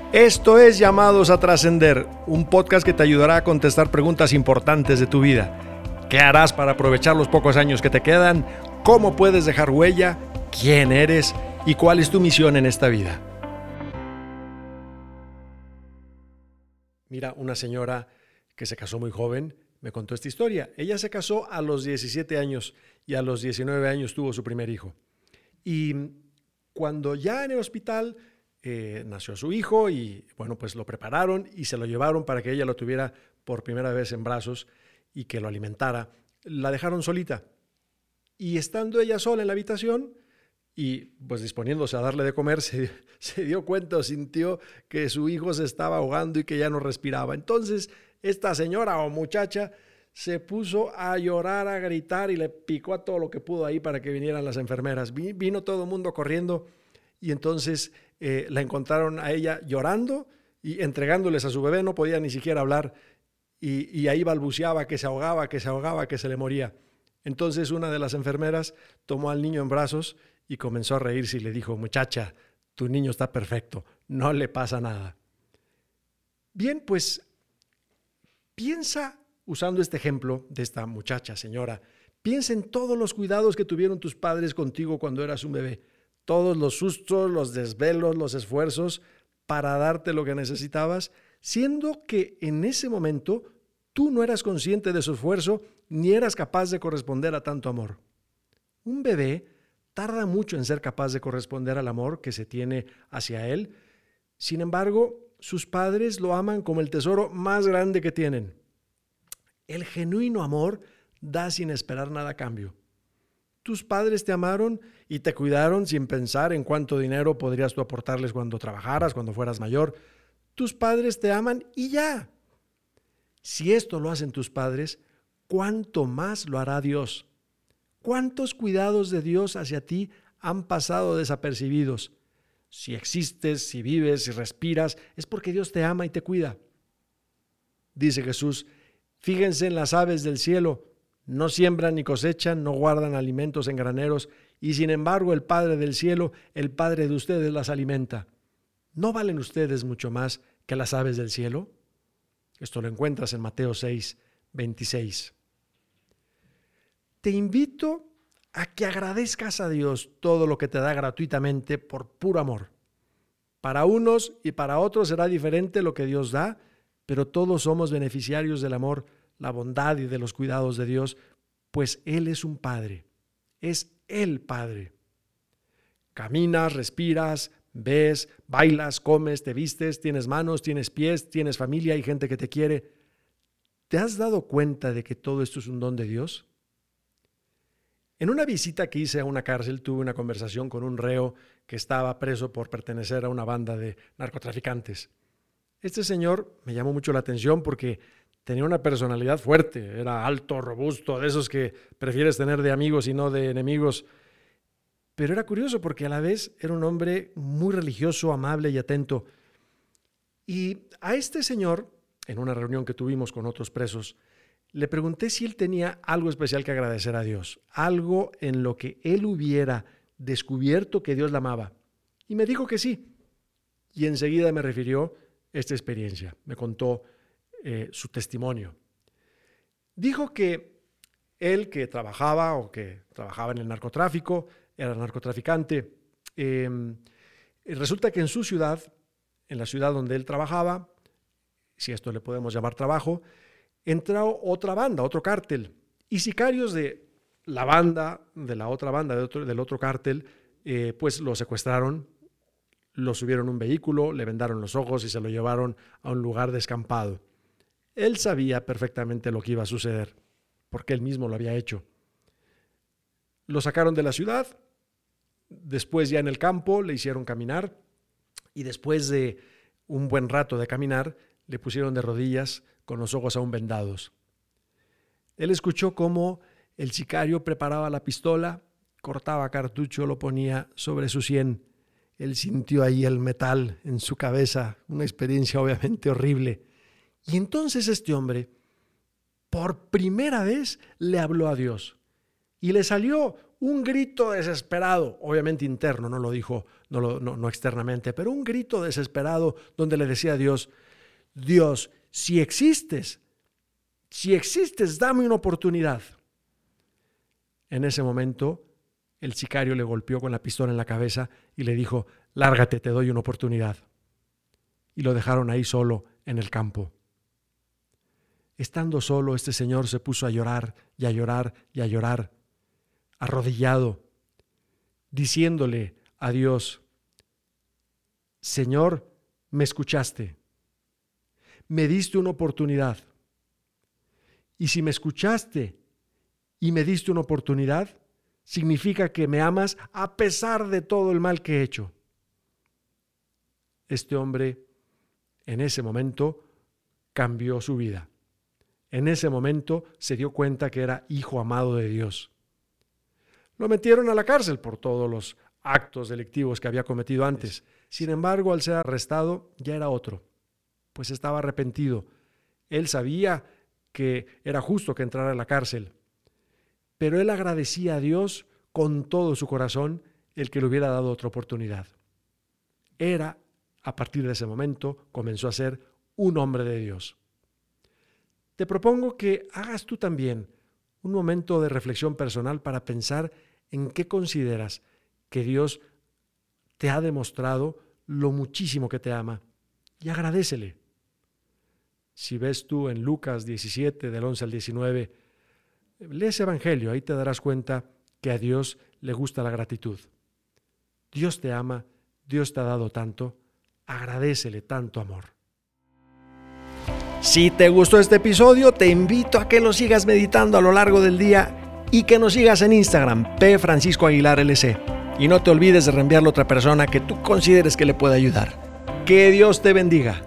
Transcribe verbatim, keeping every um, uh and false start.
Esto es Llamados a Trascender, un podcast que te ayudará a contestar preguntas importantes de tu vida. ¿Qué harás para aprovechar los pocos años que te quedan? ¿Cómo puedes dejar huella? ¿Quién eres? ¿Y cuál es tu misión en esta vida? Mira, una señora que se casó muy joven me contó esta historia. Ella se casó a los diecisiete años y a los diecinueve años tuvo su primer hijo. Y cuando ya en el hospital eh, nació su hijo y bueno, pues lo prepararon y se lo llevaron para que ella lo tuviera por primera vez en brazos y que lo alimentara, la dejaron solita. Y estando ella sola en la habitación y pues disponiéndose a darle de comer, se, se dio cuenta o sintió que su hijo se estaba ahogando y que ya no respiraba. Entonces esta señora o muchacha se puso a llorar, a gritar y le picó a todo lo que pudo ahí para que vinieran las enfermeras. Vino todo el mundo corriendo y entonces eh, la encontraron a ella llorando y entregándoles a su bebé. No podía ni siquiera hablar y, y ahí balbuceaba que se ahogaba, que se ahogaba, que se le moría. Entonces una de las enfermeras tomó al niño en brazos y comenzó a reírse y le dijo: muchacha, tu niño está perfecto, no le pasa nada. Bien, pues piensa, usando este ejemplo de esta muchacha, señora, piensa en todos los cuidados que tuvieron tus padres contigo cuando eras un bebé, todos los sustos, los desvelos, los esfuerzos para darte lo que necesitabas, siendo que en ese momento tú no eras consciente de su esfuerzo ni eras capaz de corresponder a tanto amor. Un bebé tarda mucho en ser capaz de corresponder al amor que se tiene hacia él. Sin embargo, sus padres lo aman como el tesoro más grande que tienen. El genuino amor da sin esperar nada a cambio. Tus padres te amaron y te cuidaron sin pensar en cuánto dinero podrías tú aportarles cuando trabajaras, cuando fueras mayor. Tus padres te aman y ya. Si esto lo hacen tus padres, ¿cuánto más lo hará Dios? ¿Cuántos cuidados de Dios hacia ti han pasado desapercibidos? Si existes, si vives, si respiras, es porque Dios te ama y te cuida. Dice Jesús: fíjense en las aves del cielo, no siembran ni cosechan, no guardan alimentos en graneros, y sin embargo el Padre del cielo, el Padre de ustedes las alimenta. ¿No valen ustedes mucho más que las aves del cielo? Esto lo encuentras en Mateo seis, veintiséis. Te invito a que agradezcas a Dios todo lo que te da gratuitamente por puro amor. Para unos y para otros será diferente lo que Dios da, pero todos somos beneficiarios del amor, la bondad y de los cuidados de Dios, pues Él es un Padre, es el Padre. Caminas, respiras, ves, bailas, comes, te vistes, tienes manos, tienes pies, tienes familia y gente que te quiere. ¿Te has dado cuenta de que todo esto es un don de Dios? En una visita que hice a una cárcel, tuve una conversación con un reo que estaba preso por pertenecer a una banda de narcotraficantes. Este señor me llamó mucho la atención porque tenía una personalidad fuerte, era alto, robusto, de esos que prefieres tener de amigos y no de enemigos. Pero era curioso porque a la vez era un hombre muy religioso, amable y atento. Y a este señor, en una reunión que tuvimos con otros presos, le pregunté si él tenía algo especial que agradecer a Dios, algo en lo que él hubiera descubierto que Dios la amaba. Y me dijo que sí. Y enseguida me refirió esta experiencia, me contó eh, su testimonio. Dijo que él que trabajaba o que trabajaba en el narcotráfico, era narcotraficante, eh, resulta que en su ciudad, en la ciudad donde él trabajaba, si esto le podemos llamar trabajo, entró otra banda, otro cártel, y sicarios de la banda, de la otra banda, de otro, del otro cártel, eh, pues lo secuestraron, lo subieron a un vehículo, le vendaron los ojos y se lo llevaron a un lugar descampado. Él sabía perfectamente lo que iba a suceder, porque él mismo lo había hecho. Lo sacaron de la ciudad, después ya en el campo le hicieron caminar, y después de un buen rato de caminar, le pusieron de rodillas con los ojos aún vendados. Él escuchó cómo el sicario preparaba la pistola, cortaba cartucho, lo ponía sobre su sien. Él sintió ahí el metal en su cabeza, una experiencia obviamente horrible. Y entonces este hombre, por primera vez, le habló a Dios. Y le salió un grito desesperado, obviamente interno, no lo dijo no, lo, no, no externamente, pero un grito desesperado donde le decía a Dios, Dios, si existes, si existes, dame una oportunidad. En ese momento, el sicario le golpeó con la pistola en la cabeza y le dijo, lárgate, te doy una oportunidad. Y lo dejaron ahí solo en el campo. Estando solo, este señor se puso a llorar y a llorar y a llorar, arrodillado, diciéndole a Dios, Señor, me escuchaste, me diste una oportunidad. Y si me escuchaste y me diste una oportunidad, significa que me amas a pesar de todo el mal que he hecho. Este hombre, en ese momento, cambió su vida. En ese momento se dio cuenta que era hijo amado de Dios. Lo metieron a la cárcel por todos los actos delictivos que había cometido antes. Sin embargo, al ser arrestado, ya era otro, pues estaba arrepentido. Él sabía que era justo que entrara a la cárcel, pero él agradecía a Dios con todo su corazón el que le hubiera dado otra oportunidad. Era, a partir de ese momento, comenzó a ser un hombre de Dios. Te propongo que hagas tú también un momento de reflexión personal para pensar en qué consideras que Dios te ha demostrado lo muchísimo que te ama y agradécele. Si ves tú en Lucas diecisiete, del once al diecinueve, lee ese evangelio, ahí te darás cuenta que a Dios le gusta la gratitud. Dios te ama, Dios te ha dado tanto, agradécele tanto amor. Si te gustó este episodio, te invito a que lo sigas meditando a lo largo del día y que nos sigas en Instagram, P. Francisco Aguilar L C. Y no te olvides de reenviarlo a otra persona que tú consideres que le pueda ayudar. Que Dios te bendiga.